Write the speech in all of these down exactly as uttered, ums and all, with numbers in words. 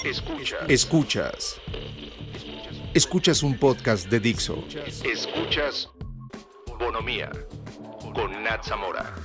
Escuchas. Escuchas. Escuchas un podcast de Dixo. Escuchas Bonomía con Nat Zamora.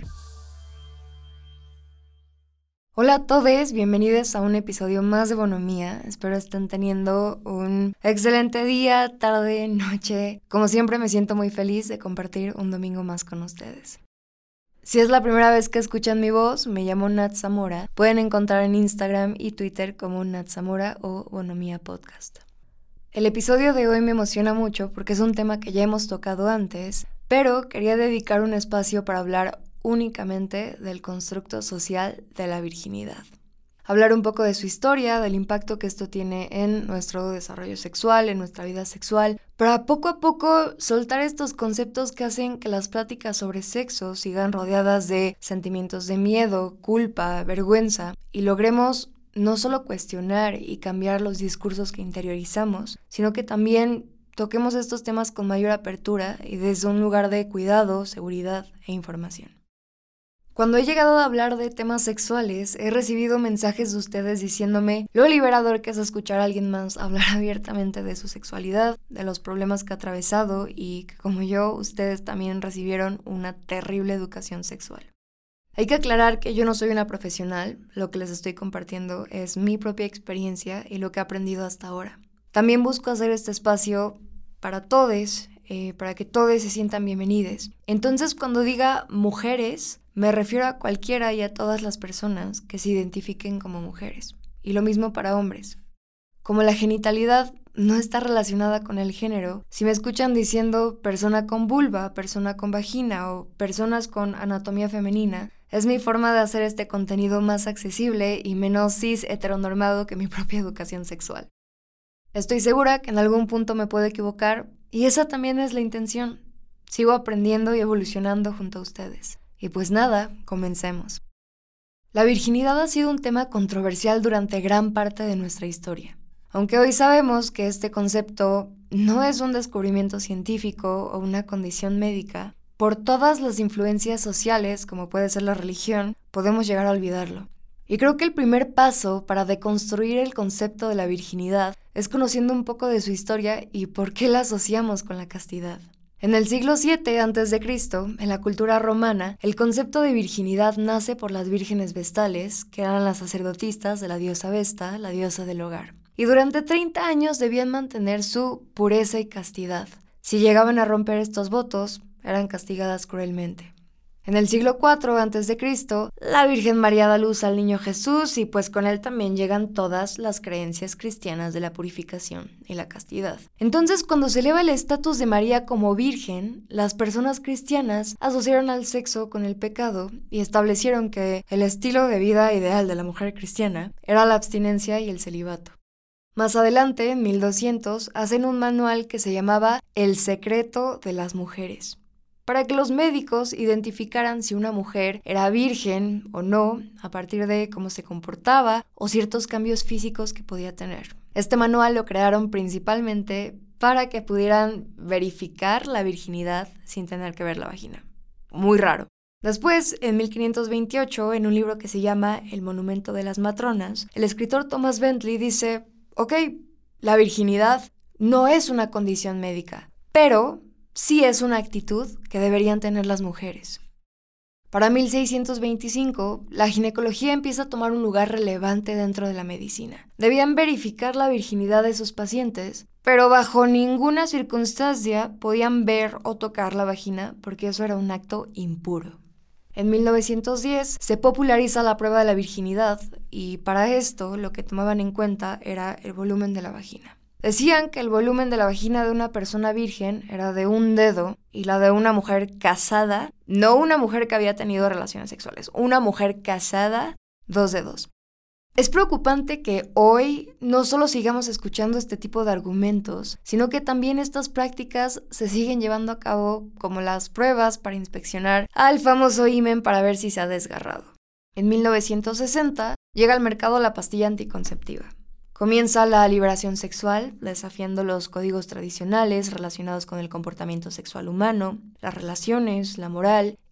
Hola a todos, bienvenidos a un episodio más de Bonomía. Espero estén teniendo un excelente día, tarde, noche. Como siempre me siento muy feliz de compartir un domingo más con ustedes. Si es la primera vez que escuchan mi voz, me llamo Nat Zamora. Pueden encontrar en Instagram y Twitter como Nat Zamora o Bonomía Podcast. El episodio de hoy me emociona mucho porque es un tema que ya hemos tocado antes, pero quería dedicar un espacio para hablar únicamente del constructo social de la virginidad. Hablar un poco de su historia, del impacto que esto tiene en nuestro desarrollo sexual, en nuestra vida sexual, para poco a poco soltar estos conceptos que hacen que las pláticas sobre sexo sigan rodeadas de sentimientos de miedo, culpa, vergüenza, y logremos no solo cuestionar y cambiar los discursos que interiorizamos, sino que también toquemos estos temas con mayor apertura y desde un lugar de cuidado, seguridad e información. Cuando he llegado a hablar de temas sexuales, he recibido mensajes de ustedes diciéndome lo liberador que es escuchar a alguien más hablar abiertamente de su sexualidad, de los problemas que ha atravesado y que, como yo, ustedes también recibieron una terrible educación sexual. Hay que aclarar que yo no soy una profesional, lo que les estoy compartiendo es mi propia experiencia y lo que he aprendido hasta ahora. También busco hacer este espacio para todos, eh, para que todos se sientan bienvenidos. Entonces, cuando diga mujeres, me refiero a cualquiera y a todas las personas que se identifiquen como mujeres. Y lo mismo para hombres. Como la genitalidad no está relacionada con el género, si me escuchan diciendo persona con vulva, persona con vagina o personas con anatomía femenina, es mi forma de hacer este contenido más accesible y menos cis heteronormado que mi propia educación sexual. Estoy segura que en algún punto me puedo equivocar y esa también es la intención. Sigo aprendiendo y evolucionando junto a ustedes. Y pues nada, comencemos. La virginidad ha sido un tema controversial durante gran parte de nuestra historia. Aunque hoy sabemos que este concepto no es un descubrimiento científico o una condición médica, por todas las influencias sociales, como puede ser la religión, podemos llegar a olvidarlo. Y creo que el primer paso para deconstruir el concepto de la virginidad es conociendo un poco de su historia y por qué la asociamos con la castidad. En el siglo siete antes de Cristo, en la cultura romana, el concepto de virginidad nace por las vírgenes vestales, que eran las sacerdotisas de la diosa Vesta, la diosa del hogar. Y durante treinta años debían mantener su pureza y castidad. Si llegaban a romper estos votos, eran castigadas cruelmente. En el siglo cuatro antes de Cristo, la Virgen María da luz al niño Jesús y pues con él también llegan todas las creencias cristianas de la purificación y la castidad. Entonces, cuando se eleva el estatus de María como virgen, las personas cristianas asociaron al sexo con el pecado y establecieron que el estilo de vida ideal de la mujer cristiana era la abstinencia y el celibato. Más adelante, en mil doscientos, hacen un manual que se llamaba El secreto de las mujeres, para que los médicos identificaran si una mujer era virgen o no a partir de cómo se comportaba o ciertos cambios físicos que podía tener. Este manual lo crearon principalmente para que pudieran verificar la virginidad sin tener que ver la vagina. Muy raro. Después, en mil quinientos veintiocho, en un libro que se llama El monumento de las matronas, el escritor Thomas Bentley dice, ok, la virginidad no es una condición médica, pero sí es una actitud que deberían tener las mujeres. Para mil seiscientos veinticinco, la ginecología empieza a tomar un lugar relevante dentro de la medicina. Debían verificar la virginidad de sus pacientes, pero bajo ninguna circunstancia podían ver o tocar la vagina porque eso era un acto impuro. En mil novecientos diez se populariza la prueba de la virginidad y para esto lo que tomaban en cuenta era el volumen de la vagina. Decían que el volumen de la vagina de una persona virgen era de un dedo y la de una mujer casada, no una mujer que había tenido relaciones sexuales, una mujer casada, dos dedos. Es preocupante que hoy no solo sigamos escuchando este tipo de argumentos, sino que también estas prácticas se siguen llevando a cabo como las pruebas para inspeccionar al famoso himen para ver si se ha desgarrado. En mil novecientos sesenta llega al mercado la pastilla anticonceptiva. Comienza la liberación sexual, desafiando los códigos tradicionales relacionados con el comportamiento sexual humano, las relaciones, la moral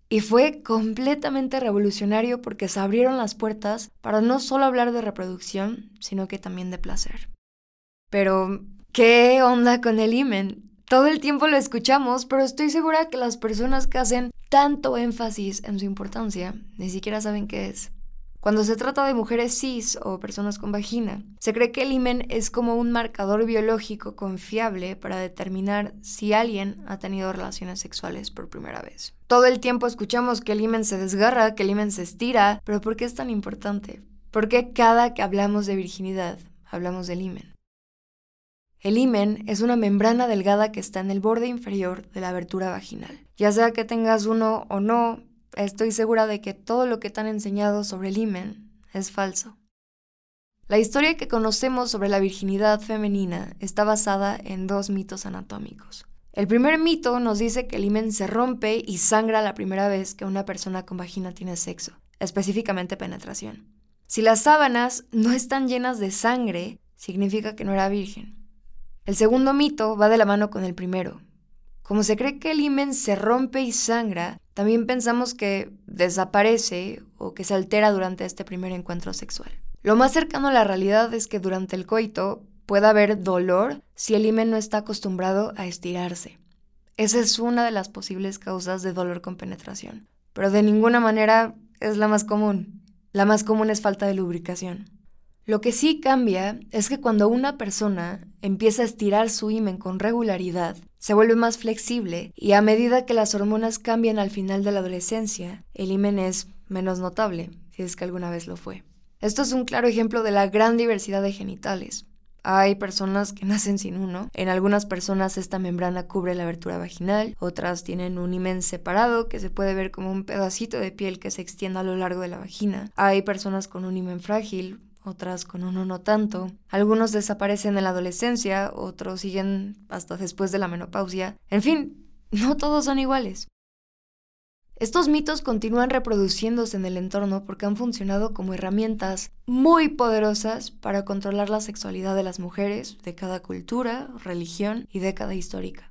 Y fue completamente revolucionario porque se abrieron las puertas para no solo hablar de reproducción, sino que también de placer. Pero, ¿qué onda con el himen? Todo el tiempo lo escuchamos, pero estoy segura que las personas que hacen tanto énfasis en su importancia ni siquiera saben qué es. Cuando se trata de mujeres cis o personas con vagina, se cree que el himen es como un marcador biológico confiable para determinar si alguien ha tenido relaciones sexuales por primera vez. Todo el tiempo escuchamos que el himen se desgarra, que el himen se estira, pero ¿por qué es tan importante? ¿Por qué cada que hablamos de virginidad hablamos del himen? El himen es una membrana delgada que está en el borde inferior de la abertura vaginal. Ya sea que tengas uno o no, estoy segura de que todo lo que te han enseñado sobre el himen es falso. La historia que conocemos sobre la virginidad femenina está basada en dos mitos anatómicos. El primer mito nos dice que el himen se rompe y sangra la primera vez que una persona con vagina tiene sexo, específicamente penetración. Si las sábanas no están llenas de sangre, significa que no era virgen. El segundo mito va de la mano con el primero. Como se cree que el himen se rompe y sangra, también pensamos que desaparece o que se altera durante este primer encuentro sexual. Lo más cercano a la realidad es que durante el coito puede haber dolor si el himen no está acostumbrado a estirarse. Esa es una de las posibles causas de dolor con penetración, pero de ninguna manera es la más común. La más común es falta de lubricación. Lo que sí cambia es que cuando una persona empieza a estirar su himen con regularidad, se vuelve más flexible y a medida que las hormonas cambian al final de la adolescencia, el himen es menos notable, si es que alguna vez lo fue. Esto es un claro ejemplo de la gran diversidad de genitales. Hay personas que nacen sin uno, en algunas personas esta membrana cubre la abertura vaginal, otras tienen un himen separado que se puede ver como un pedacito de piel que se extiende a lo largo de la vagina. Hay personas con un himen frágil, otras con uno no tanto. Algunos desaparecen en la adolescencia, otros siguen hasta después de la menopausia. En fin, no todos son iguales. Estos mitos continúan reproduciéndose en el entorno porque han funcionado como herramientas muy poderosas para controlar la sexualidad de las mujeres de cada cultura, religión y década histórica.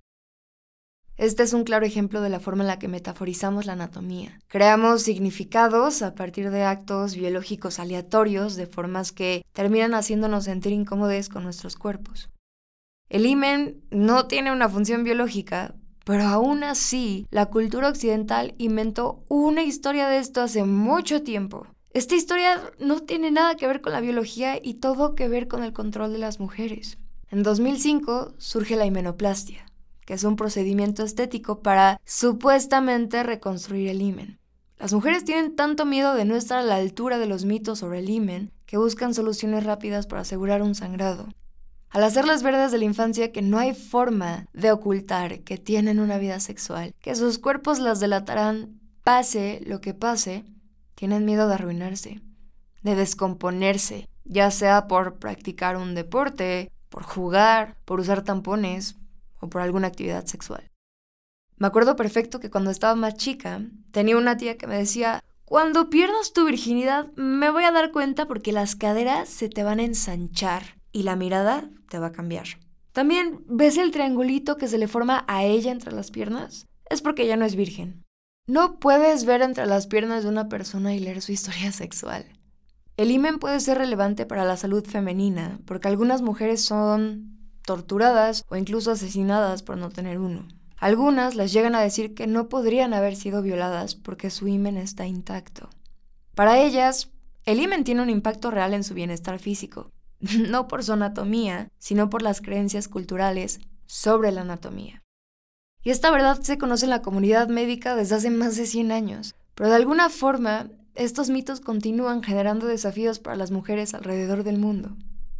Este es un claro ejemplo de la forma en la que metaforizamos la anatomía. Creamos significados a partir de actos biológicos aleatorios de formas que terminan haciéndonos sentir incómodos con nuestros cuerpos. El himen no tiene una función biológica, pero aún así, la cultura occidental inventó una historia de esto hace mucho tiempo. Esta historia no tiene nada que ver con la biología y todo que ver con el control de las mujeres. En dos mil cinco surge la himenoplastia, que es un procedimiento estético para supuestamente reconstruir el himen. Las mujeres tienen tanto miedo de no estar a la altura de los mitos sobre el himen que buscan soluciones rápidas para asegurar un sangrado. Al hacerles ver desde la infancia que no hay forma de ocultar que tienen una vida sexual, que sus cuerpos las delatarán pase lo que pase, tienen miedo de arruinarse, de descomponerse, ya sea por practicar un deporte, por jugar, por usar tampones o por alguna actividad sexual. Me acuerdo perfecto que cuando estaba más chica, tenía una tía que me decía: cuando pierdas tu virginidad me voy a dar cuenta porque las caderas se te van a ensanchar y la mirada te va a cambiar. ¿También ves el triangulito que se le forma a ella entre las piernas? Es porque ella no es virgen. No puedes ver entre las piernas de una persona y leer su historia sexual. El himen puede ser relevante para la salud femenina porque algunas mujeres son torturadas o incluso asesinadas por no tener uno. Algunas les llegan a decir que no podrían haber sido violadas porque su himen está intacto. Para ellas, el himen tiene un impacto real en su bienestar físico, no por su anatomía, sino por las creencias culturales sobre la anatomía. Y esta verdad se conoce en la comunidad médica desde hace más de cien años, pero de alguna forma, estos mitos continúan generando desafíos para las mujeres alrededor del mundo.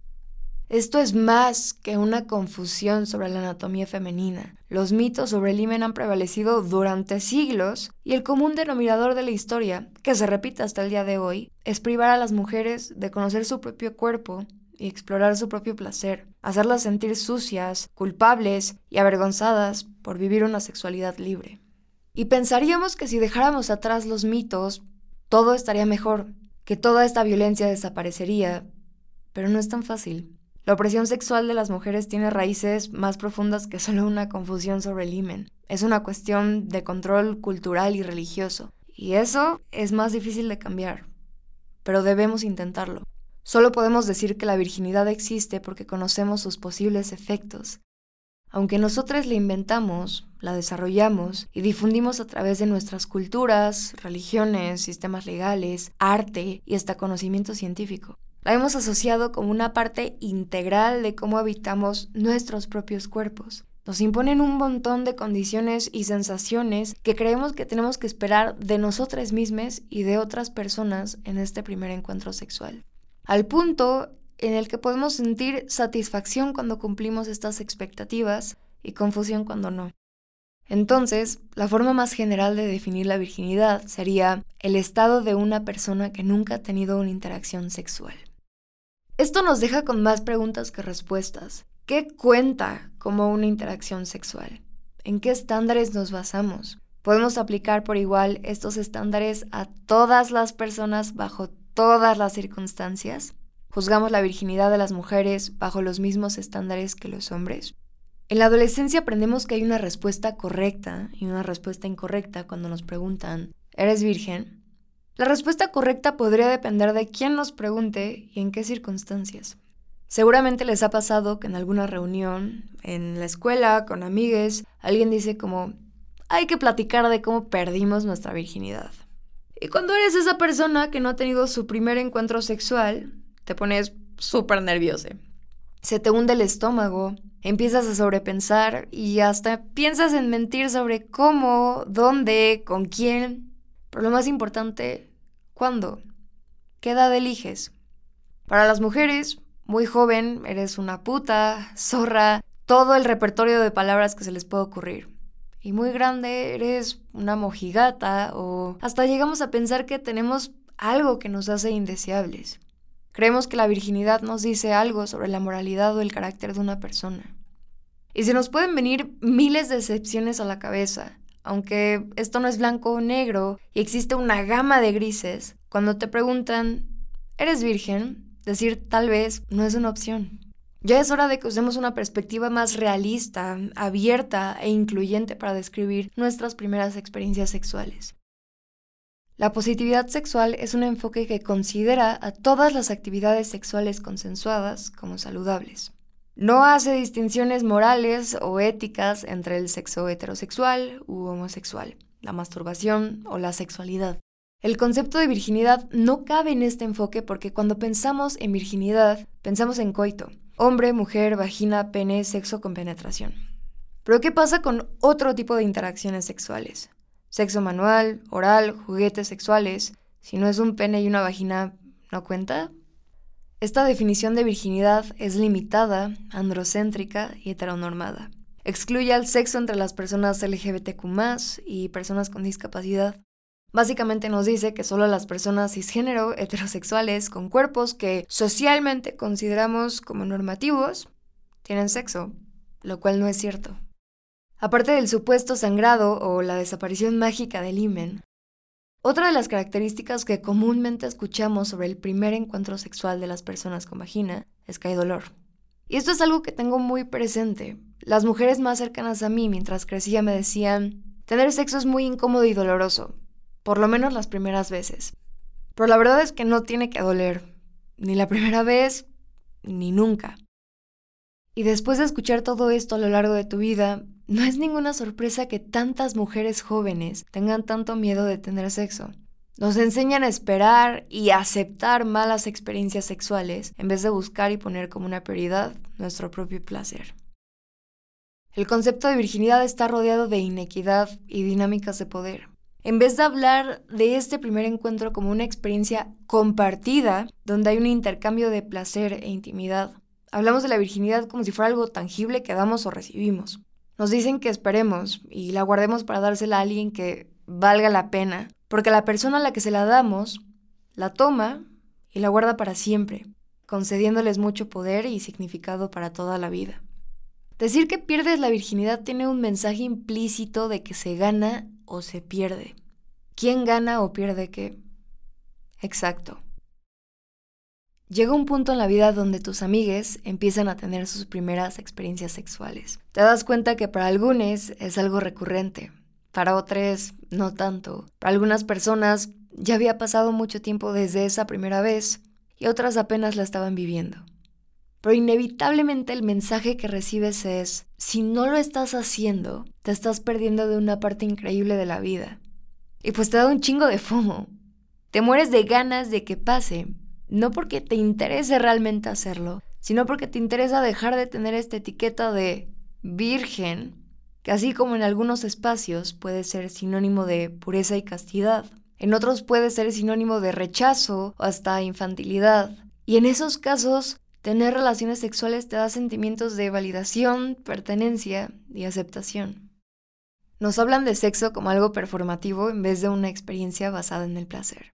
Esto es más que una confusión sobre la anatomía femenina. Los mitos sobre el himen han prevalecido durante siglos y el común denominador de la historia, que se repite hasta el día de hoy, es privar a las mujeres de conocer su propio cuerpo y explorar su propio placer, hacerlas sentir sucias, culpables y avergonzadas por vivir una sexualidad libre. Y pensaríamos que si dejáramos atrás los mitos, todo estaría mejor, que toda esta violencia desaparecería, pero no es tan fácil. La opresión sexual de las mujeres tiene raíces más profundas que solo una confusión sobre el himen. Es una cuestión de control cultural y religioso. Y eso es más difícil de cambiar. Pero debemos intentarlo. Solo podemos decir que la virginidad existe porque conocemos sus posibles efectos. Aunque nosotros la inventamos, la desarrollamos y difundimos a través de nuestras culturas, religiones, sistemas legales, arte y hasta conocimiento científico. La hemos asociado como una parte integral de cómo habitamos nuestros propios cuerpos. Nos imponen un montón de condiciones y sensaciones que creemos que tenemos que esperar de nosotras mismas y de otras personas en este primer encuentro sexual. Al punto en el que podemos sentir satisfacción cuando cumplimos estas expectativas y confusión cuando no. Entonces, la forma más general de definir la virginidad sería el estado de una persona que nunca ha tenido una interacción sexual. Esto nos deja con más preguntas que respuestas. ¿Qué cuenta como una interacción sexual? ¿En qué estándares nos basamos? ¿Podemos aplicar por igual estos estándares a todas las personas bajo todas las circunstancias? ¿Juzgamos la virginidad de las mujeres bajo los mismos estándares que los hombres? En la adolescencia aprendemos que hay una respuesta correcta y una respuesta incorrecta cuando nos preguntan, ¿eres virgen? La respuesta correcta podría depender de quién nos pregunte y en qué circunstancias. Seguramente les ha pasado que en alguna reunión, en la escuela, con amigues, alguien dice como, hay que platicar de cómo perdimos nuestra virginidad. Y cuando eres esa persona que no ha tenido su primer encuentro sexual, te pones súper nervioso. Se te hunde el estómago, empiezas a sobrepensar y hasta piensas en mentir sobre cómo, dónde, con quién. Pero lo más importante, ¿cuándo? ¿Qué edad eliges? Para las mujeres, muy joven, eres una puta, zorra, todo el repertorio de palabras que se les puede ocurrir. Y muy grande, eres una mojigata o hasta llegamos a pensar que tenemos algo que nos hace indeseables. Creemos que la virginidad nos dice algo sobre la moralidad o el carácter de una persona. Y se nos pueden venir miles de excepciones a la cabeza. Aunque esto no es blanco o negro y existe una gama de grises, cuando te preguntan, ¿eres virgen?, decir tal vez no es una opción. Ya es hora de que usemos una perspectiva más realista, abierta e incluyente para describir nuestras primeras experiencias sexuales. La positividad sexual es un enfoque que considera a todas las actividades sexuales consensuadas como saludables. No hace distinciones morales o éticas entre el sexo heterosexual u homosexual, la masturbación o la sexualidad. El concepto de virginidad no cabe en este enfoque porque cuando pensamos en virginidad, pensamos en coito. Hombre, mujer, vagina, pene, sexo con penetración. Pero ¿qué pasa con otro tipo de interacciones sexuales? Sexo manual, oral, juguetes sexuales. Si no es un pene y una vagina, ¿no cuenta? Esta definición de virginidad es limitada, androcéntrica y heteronormada. Excluye al sexo entre las personas L G B T Q más, y personas con discapacidad. Básicamente nos dice que solo las personas cisgénero, heterosexuales, con cuerpos que socialmente consideramos como normativos, tienen sexo, lo cual no es cierto. Aparte del supuesto sangrado o la desaparición mágica del himen, otra de las características que comúnmente escuchamos sobre el primer encuentro sexual de las personas con vagina es que hay dolor. Y esto es algo que tengo muy presente. Las mujeres más cercanas a mí mientras crecía me decían, tener sexo es muy incómodo y doloroso, por lo menos las primeras veces. Pero la verdad es que no tiene que doler, ni la primera vez, ni nunca. Y después de escuchar todo esto a lo largo de tu vida, no es ninguna sorpresa que tantas mujeres jóvenes tengan tanto miedo de tener sexo. Nos enseñan a esperar y a aceptar malas experiencias sexuales en vez de buscar y poner como una prioridad nuestro propio placer. El concepto de virginidad está rodeado de inequidad y dinámicas de poder. En vez de hablar de este primer encuentro como una experiencia compartida, donde hay un intercambio de placer e intimidad, hablamos de la virginidad como si fuera algo tangible que damos o recibimos. Nos dicen que esperemos y la guardemos para dársela a alguien que valga la pena, porque la persona a la que se la damos la toma y la guarda para siempre, concediéndoles mucho poder y significado para toda la vida. Decir que pierdes la virginidad tiene un mensaje implícito de que se gana o se pierde. ¿Quién gana o pierde qué? Exacto. Llega un punto en la vida donde tus amigues empiezan a tener sus primeras experiencias sexuales. Te das cuenta que para algunos es algo recurrente, para otros no tanto. Para algunas personas ya había pasado mucho tiempo desde esa primera vez y otras apenas la estaban viviendo. Pero inevitablemente el mensaje que recibes es, si no lo estás haciendo, te estás perdiendo de una parte increíble de la vida. Y pues te da un chingo de FOMO. Te mueres de ganas de que pase. No porque te interese realmente hacerlo, sino porque te interesa dejar de tener esta etiqueta de virgen, que así como en algunos espacios puede ser sinónimo de pureza y castidad, en otros puede ser sinónimo de rechazo o hasta infantilidad. Y en esos casos, tener relaciones sexuales te da sentimientos de validación, pertenencia y aceptación. Nos hablan de sexo como algo performativo en vez de una experiencia basada en el placer.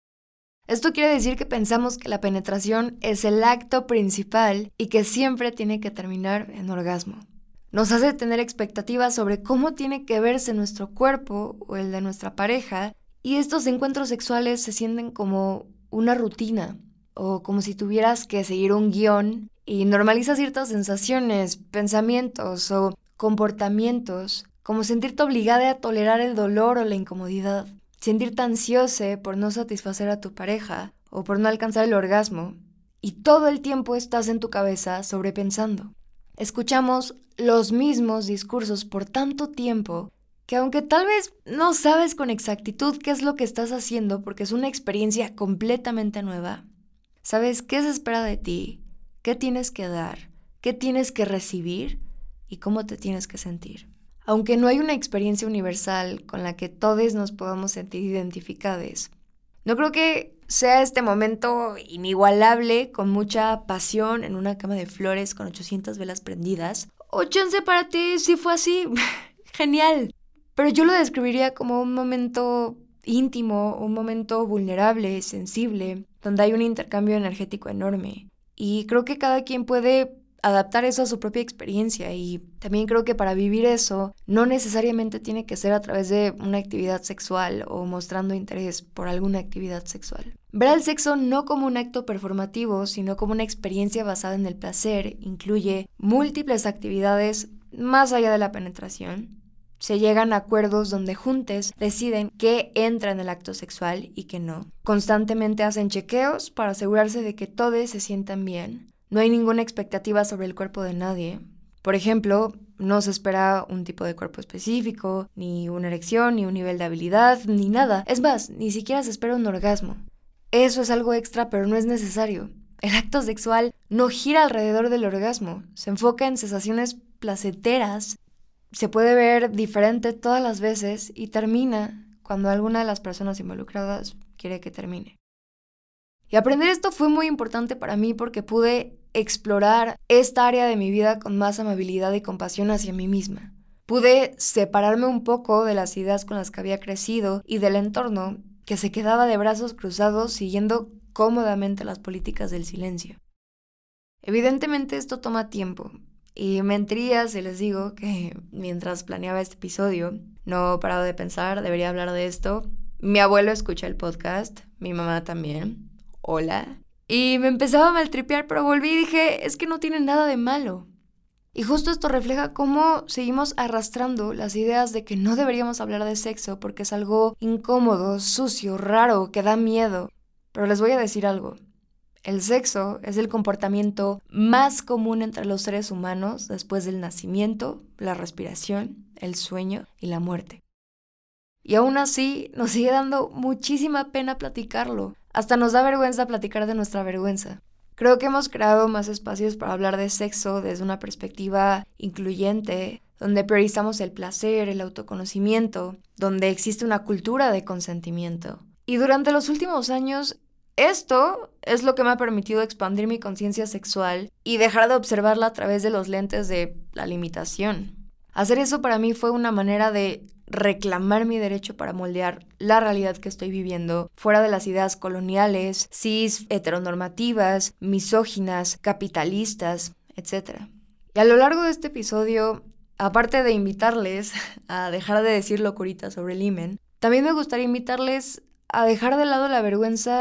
Esto quiere decir que pensamos que la penetración es el acto principal y que siempre tiene que terminar en orgasmo. Nos hace tener expectativas sobre cómo tiene que verse nuestro cuerpo o el de nuestra pareja, y estos encuentros sexuales se sienten como una rutina o como si tuvieras que seguir un guión, y normalizas ciertas sensaciones, pensamientos o comportamientos, como sentirte obligada a tolerar el dolor o la incomodidad. Sentirte ansiosa por no satisfacer a tu pareja o por no alcanzar el orgasmo, y todo el tiempo estás en tu cabeza sobrepensando. Escuchamos los mismos discursos por tanto tiempo que aunque tal vez no sabes con exactitud qué es lo que estás haciendo porque es una experiencia completamente nueva, sabes qué se espera de ti, qué tienes que dar, qué tienes que recibir y cómo te tienes que sentir. Aunque no hay una experiencia universal con la que todos nos podamos sentir identificados, no creo que sea este momento inigualable con mucha pasión en una cama de flores con ochocientas velas prendidas. O chance para ti si fue así, genial. Pero yo lo describiría como un momento íntimo, un momento vulnerable, sensible, donde hay un intercambio energético enorme. Y creo que cada quien puede adaptar eso a su propia experiencia, y también creo que para vivir eso no necesariamente tiene que ser a través de una actividad sexual o mostrando interés por alguna actividad sexual. Ver al sexo no como un acto performativo, sino como una experiencia basada en el placer, incluye múltiples actividades más allá de la penetración. Se llegan a acuerdos donde juntos deciden qué entra en el acto sexual y qué no. Constantemente hacen chequeos para asegurarse de que todos se sientan bien. No hay ninguna expectativa sobre el cuerpo de nadie. Por ejemplo, no se espera un tipo de cuerpo específico, ni una erección, ni un nivel de habilidad, ni nada. Es más, ni siquiera se espera un orgasmo. Eso es algo extra, pero no es necesario. El acto sexual no gira alrededor del orgasmo. Se enfoca en sensaciones placenteras. Se puede ver diferente todas las veces y termina cuando alguna de las personas involucradas quiere que termine. Y aprender esto fue muy importante para mí porque pude explorar esta área de mi vida con más amabilidad y compasión hacia mí misma. Pude separarme un poco de las ideas con las que había crecido y del entorno que se quedaba de brazos cruzados siguiendo cómodamente las políticas del silencio. Evidentemente esto toma tiempo, y mentiría si les digo que mientras planeaba este episodio no he parado de pensar, debería hablar de esto. Mi abuelo escucha el podcast, mi mamá también. Hola. Y me empezaba a maltripear, pero volví y dije, es que no tiene nada de malo. Y justo esto refleja cómo seguimos arrastrando las ideas de que no deberíamos hablar de sexo porque es algo incómodo, sucio, raro, que da miedo. Pero les voy a decir algo. El sexo es el comportamiento más común entre los seres humanos después del nacimiento, la respiración, el sueño y la muerte. Y aún así nos sigue dando muchísima pena platicarlo. Hasta nos da vergüenza platicar de nuestra vergüenza. Creo que hemos creado más espacios para hablar de sexo desde una perspectiva incluyente, donde priorizamos el placer, el autoconocimiento, donde existe una cultura de consentimiento. Y durante los últimos años, esto es lo que me ha permitido expandir mi conciencia sexual y dejar de observarla a través de los lentes de la limitación. Hacer eso para mí fue una manera de reclamar mi derecho para moldear la realidad que estoy viviendo, fuera de las ideas coloniales, cis, heteronormativas, misóginas, capitalistas, etcétera. Y a lo largo de este episodio, aparte de invitarles a dejar de decir locuritas sobre el himen, también me gustaría invitarles a dejar de lado la vergüenza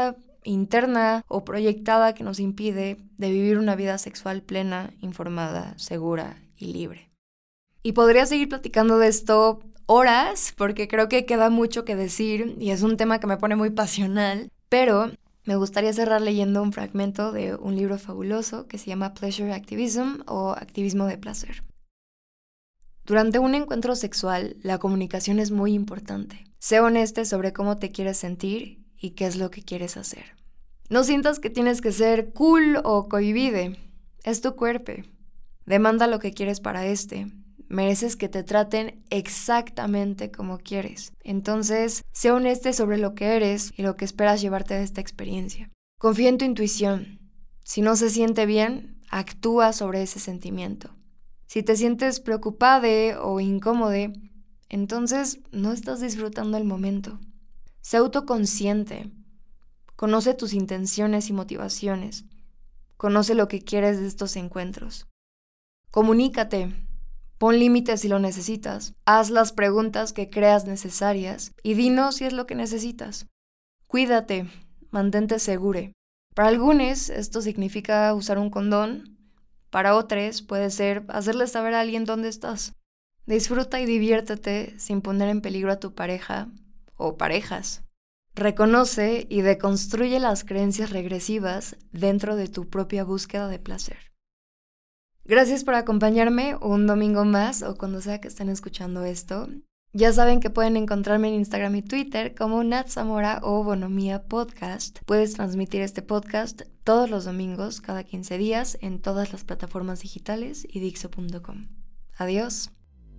interna o proyectada que nos impide de vivir una vida sexual plena, informada, segura y libre. Y podría seguir platicando de esto horas, porque creo que queda mucho que decir y es un tema que me pone muy pasional, pero me gustaría cerrar leyendo un fragmento de un libro fabuloso que se llama Pleasure Activism o Activismo de Placer. Durante un encuentro sexual, la comunicación es muy importante. Sé honesto sobre cómo te quieres sentir y qué es lo que quieres hacer. No sientas que tienes que ser cool o cohibide. Es tu cuerpo. Demanda lo que quieres para este. Mereces que te traten exactamente como quieres. Entonces, sé honesto sobre lo que eres y lo que esperas llevarte de esta experiencia. Confía en tu intuición. Si no se siente bien, actúa sobre ese sentimiento. Si te sientes preocupado o incómodo, entonces no estás disfrutando el momento. Sé autoconsciente. Conoce tus intenciones y motivaciones. Conoce lo que quieres de estos encuentros. Comunícate. Pon límites si lo necesitas. Haz las preguntas que creas necesarias y dinos si es lo que necesitas. Cuídate. Mantente seguro. Para algunos esto significa usar un condón. Para otros puede ser hacerle saber a alguien dónde estás. Disfruta y diviértete sin poner en peligro a tu pareja o parejas. Reconoce y deconstruye las creencias regresivas dentro de tu propia búsqueda de placer. Gracias por acompañarme un domingo más o cuando sea que estén escuchando esto. Ya saben que pueden encontrarme en Instagram y Twitter como Nat Zamora o Bonomía Podcast. Puedes transmitir este podcast todos los domingos, cada quince días, en todas las plataformas digitales y dixo punto com. Adiós.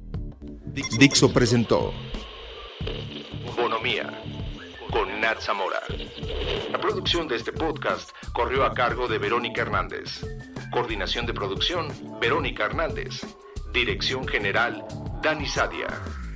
Dixo presentó Bonomía con Nat Zamora. La producción de este podcast corrió a cargo de Verónica Hernández. Coordinación de producción, Verónica Hernández. Dirección general, Dani Sadia.